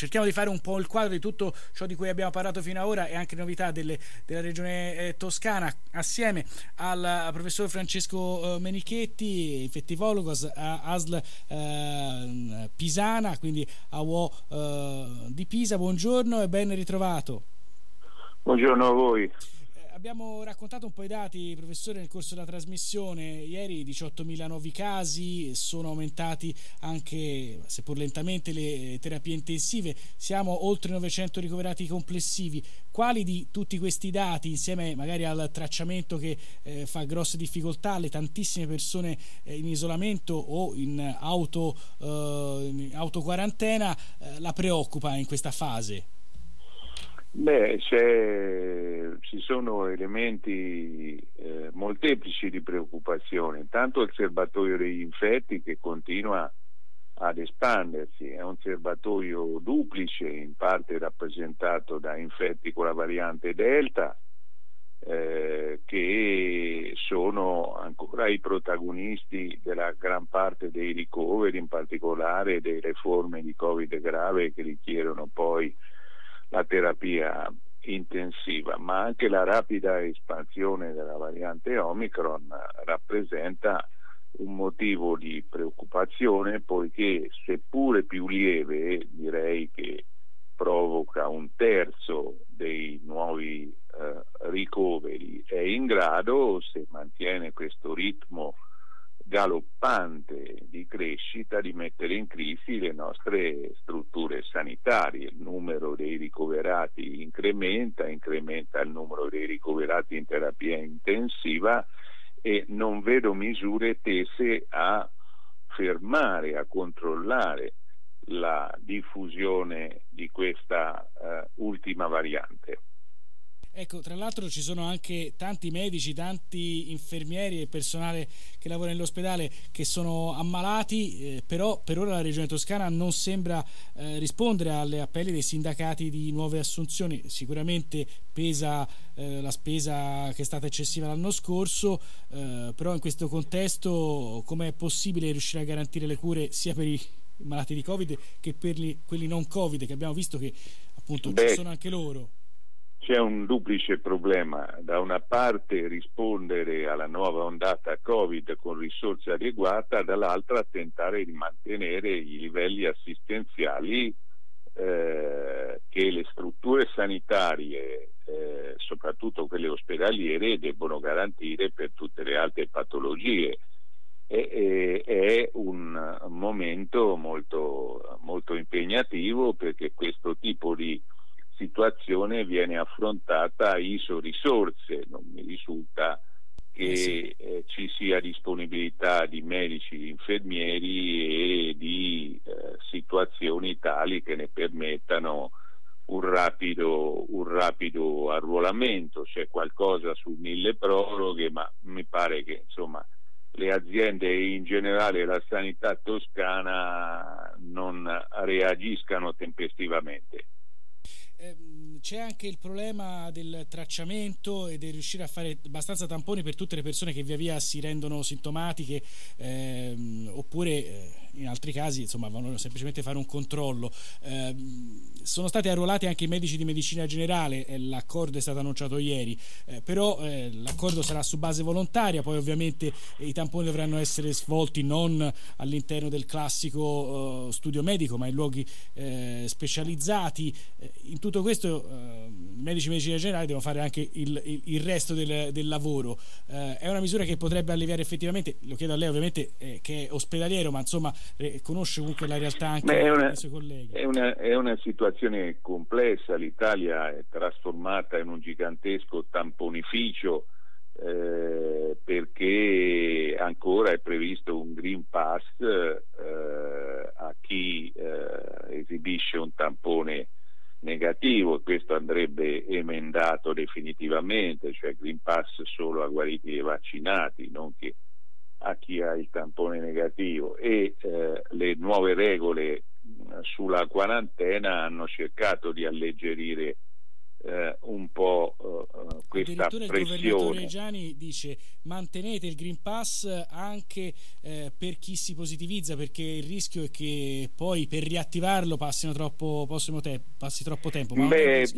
cerchiamo di fare un po' il quadro di tutto ciò di cui abbiamo parlato fino ad ora e anche novità della regione toscana, assieme al professor Francesco Menichetti, infettivologo ASL Pisana, quindi a UO di Pisa. Buongiorno e ben ritrovato. Buongiorno a voi. Abbiamo raccontato un po' i dati, professore, nel corso della trasmissione. Ieri 18.000 nuovi casi, sono aumentati anche, seppur lentamente, le terapie intensive. Siamo oltre 900 ricoverati complessivi. Quali di tutti questi dati, insieme magari al tracciamento che fa grosse difficoltà, alle tantissime persone in isolamento o in autoquarantena, la preoccupa in questa fase? Beh, ci sono elementi molteplici di preoccupazione. Intanto il serbatoio degli infetti che continua ad espandersi, è un serbatoio duplice, in parte rappresentato da infetti con la variante Delta, che sono ancora i protagonisti della gran parte dei ricoveri, in particolare delle forme di Covid grave che richiedono poi la terapia intensiva, ma anche la rapida espansione della variante Omicron rappresenta un motivo di preoccupazione, poiché seppure più lieve, direi che provoca un terzo dei nuovi ricoveri, è in grado, se mantiene questo ritmo galoppante di crescita, di mettere in crisi le nostre strutture sanitarie. Il numero dei ricoverati incrementa il numero dei ricoverati in terapia intensiva e non vedo misure tese a fermare, a controllare la diffusione di questa ultima variante. Ecco, tra l'altro ci sono anche tanti medici, tanti infermieri e personale che lavora nell'ospedale che sono ammalati, però per ora la Regione Toscana non sembra rispondere alle appelli dei sindacati di nuove assunzioni. Sicuramente pesa la spesa che è stata eccessiva l'anno scorso, però in questo contesto com'è possibile riuscire a garantire le cure sia per i malati di Covid che per quelli non Covid, che abbiamo visto che appunto ci sono anche loro? C'è un duplice problema: da una parte rispondere alla nuova ondata Covid con risorse adeguate, dall'altra tentare di mantenere i livelli assistenziali che le strutture sanitarie, soprattutto quelle ospedaliere, debbono garantire per tutte le altre patologie. È un momento molto, molto impegnativo, perché questo tipo di situazione viene affrontata a iso risorse. Non mi risulta che ci sia disponibilità di medici, di infermieri e di situazioni tali che ne permettano un rapido arruolamento. C'è qualcosa sul milleproroghe, ma mi pare che insomma le aziende e in generale la sanità toscana non reagiscano tempestivamente. C'è anche il problema del tracciamento e del riuscire a fare abbastanza tamponi per tutte le persone che via via si rendono sintomatiche, oppure in altri casi insomma vanno semplicemente fare un controllo. Sono stati arruolati anche i medici di medicina generale, l'accordo è stato annunciato ieri, però l'accordo sarà su base volontaria. Poi ovviamente i tamponi dovranno essere svolti non all'interno del classico studio medico, ma in luoghi specializzati. In tutto questo i medici di medicina generale devono fare anche il resto del lavoro. È una misura che potrebbe alleviare effettivamente, lo chiedo a lei ovviamente che è ospedaliero, ma insomma conosce comunque la realtà anche dei suoi colleghi. È una situazione complessa. L'Italia è trasformata in un gigantesco tamponificio, perché ancora è previsto un Green Pass a chi esibisce un tampone negativo, e questo andrebbe emendato definitivamente, cioè Green Pass solo a guariti e vaccinati, non che a chi ha il tampone negativo. E le nuove regole sulla quarantena hanno cercato di alleggerire un po' questa addirittura pressione. Il governatore Reggiani dice: mantenete il Green Pass anche per chi si positivizza, perché il rischio è che poi per riattivarlo passi troppo tempo. Ma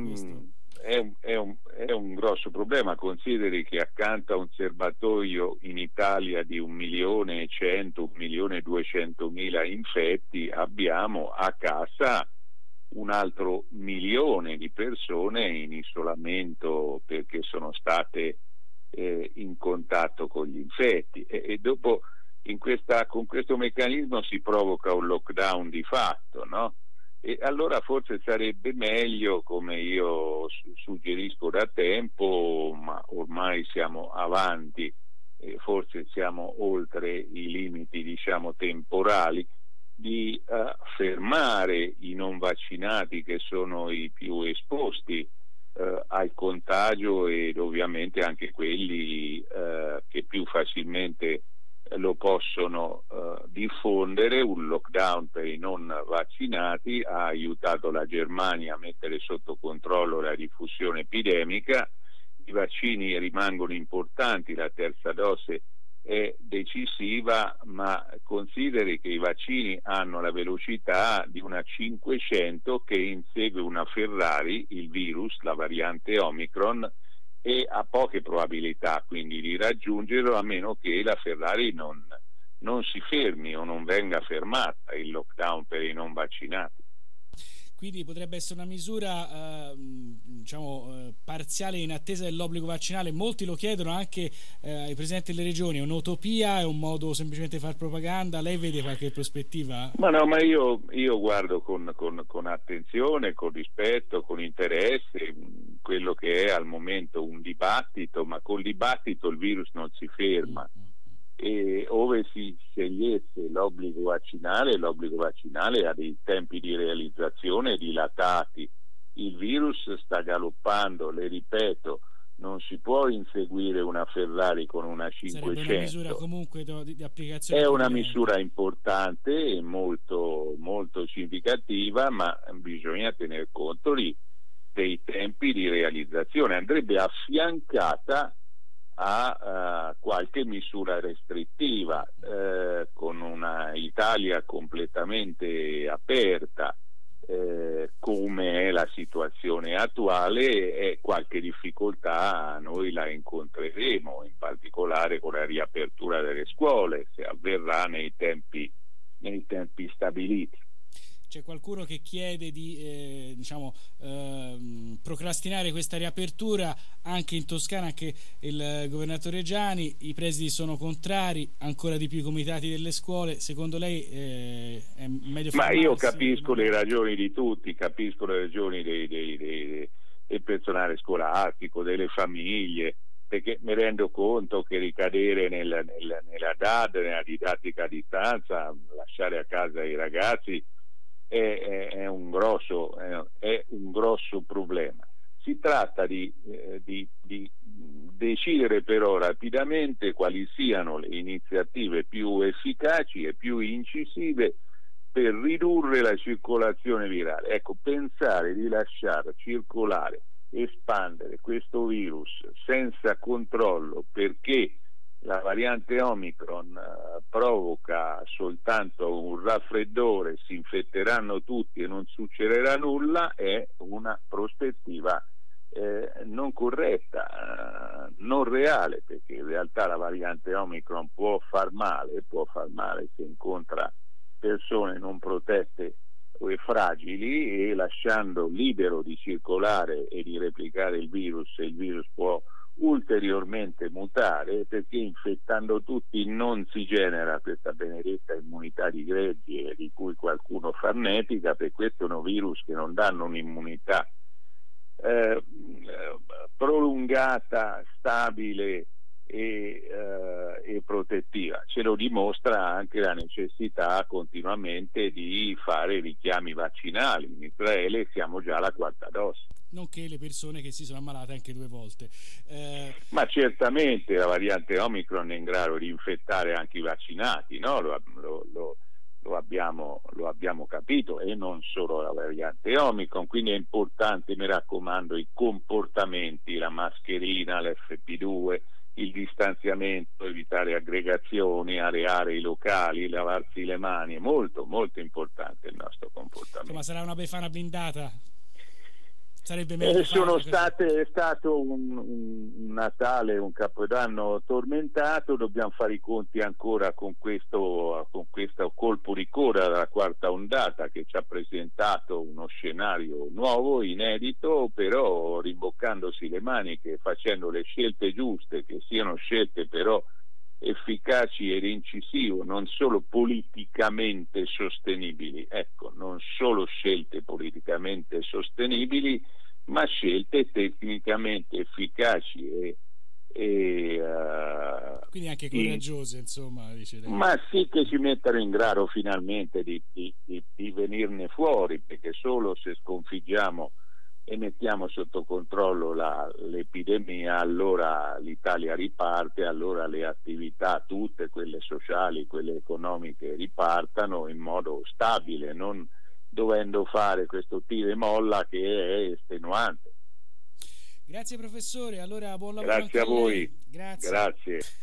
è un grosso problema. Consideri che accanto a un serbatoio in Italia di 1.100.000, 1.200.000 infetti, abbiamo a casa un altro 1 milione di persone in isolamento perché sono state in contatto con gli infetti, e dopo con questo meccanismo si provoca un lockdown di fatto, no? E allora forse sarebbe meglio, come io suggerisco da tempo, ma ormai siamo avanti, forse siamo oltre i limiti, diciamo, temporali, di fermare i non vaccinati, che sono i più esposti al contagio, ed ovviamente anche quelli che più facilmente lo possono diffondere. Un lockdown per i non vaccinati ha aiutato la Germania a mettere sotto controllo la diffusione epidemica. I vaccini rimangono importanti, la terza dose è decisiva, ma consideri che i vaccini hanno la velocità di una 500 che insegue una Ferrari, il virus, la variante Omicron, e ha poche probabilità quindi di raggiungerlo, a meno che la Ferrari non si fermi o non venga fermata, il lockdown per i non vaccinati. Quindi potrebbe essere una misura parziale in attesa dell'obbligo vaccinale. Molti lo chiedono anche ai presidenti delle regioni. È un'utopia? È un modo semplicemente di fare propaganda? Lei vede qualche prospettiva? Ma io guardo con attenzione, con rispetto, con interesse quello che è al momento un dibattito, ma col dibattito il virus non si ferma. E ove si scegliesse l'obbligo vaccinale ha dei tempi di realizzazione dilatati. Il virus sta galoppando, le ripeto, non si può inseguire una Ferrari con una 500. Sarebbe una misura comunque di applicazione. È una misura importante e molto, molto significativa, ma bisogna tener conto dei tempi di realizzazione. Andrebbe affiancata a qualche misura restrittiva, con una Italia completamente aperta, come è la situazione attuale, e qualche difficoltà noi la incontreremo, in particolare con la riapertura delle scuole, se avverrà nei tempi stabiliti. C'è qualcuno che chiede di procrastinare questa riapertura anche in Toscana, anche il governatore Reggiani. I presidi sono contrari, ancora di più i comitati delle scuole. Secondo lei è meglio fermarsi? Ma io capisco le ragioni di tutti, capisco le ragioni del personale scolastico, delle famiglie, perché mi rendo conto che ricadere nella DAD, nella didattica a distanza, lasciare a casa i ragazzi è un grosso problema. Si tratta di decidere però rapidamente quali siano le iniziative più efficaci e più incisive per ridurre la circolazione virale. Ecco, pensare di lasciare circolare, espandere questo virus senza controllo, perché la variante Omicron provoca soltanto un raffreddore, si infetteranno tutti e non succederà nulla, è una prospettiva non corretta, non reale, perché in realtà la variante Omicron può far male se incontra persone non protette e fragili, e lasciando libero di circolare e di replicare il virus può ulteriormente mutare, perché infettando tutti non si genera questa benedetta immunità di gregge di cui qualcuno farnetica, perché questo è un virus che non danno un'immunità prolungata, stabile e protettiva. Ce lo dimostra anche la necessità continuamente di fare richiami vaccinali. In Israele siamo già alla 4ª dose. Nonché le persone che si sono ammalate anche 2 volte. Ma certamente la variante Omicron è in grado di infettare anche i vaccinati, no? lo abbiamo capito, e non solo la variante Omicron, quindi è importante, mi raccomando, i comportamenti, la mascherina, l'FP2, il distanziamento, evitare aggregazioni, areare i locali, lavarsi le mani, è molto molto importante il nostro comportamento. Ma sarà una Befana blindata? Sarebbe meglio è stato un Natale, un Capodanno tormentato. Dobbiamo fare i conti ancora con questo colpo di coda della quarta ondata, che ci ha presentato uno scenario nuovo, inedito, però rimboccandosi le maniche, facendo le scelte giuste, che siano scelte però efficaci ed incisive, non solo politicamente sostenibili, ecco, non solo scelte politicamente sostenibili, ma scelte tecnicamente efficaci quindi anche coraggiose, insomma, dice lei. Ma sì, che ci mettano in grado finalmente di venirne fuori, perché solo se sconfiggiamo e mettiamo sotto controllo l'epidemia, allora l'Italia riparte, allora le attività, tutte quelle sociali, quelle economiche, ripartano in modo stabile, non dovendo fare questo tira e molla che è estenuante. Grazie professore, allora buon lavoro. Grazie a voi. Grazie. Grazie.